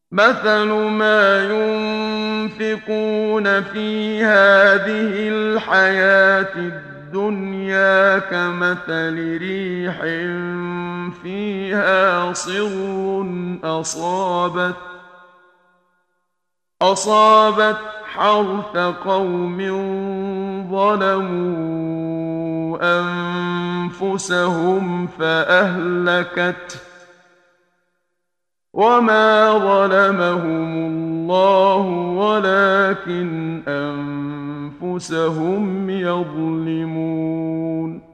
مثل ما ينفقون في هذه الحياة الدنيا كمثل ريح فيها صر أصابت حرث قوم ظلموا أنفسهم فأهلكته وما ظلمهم الله ولكن أنفسهم يظلمون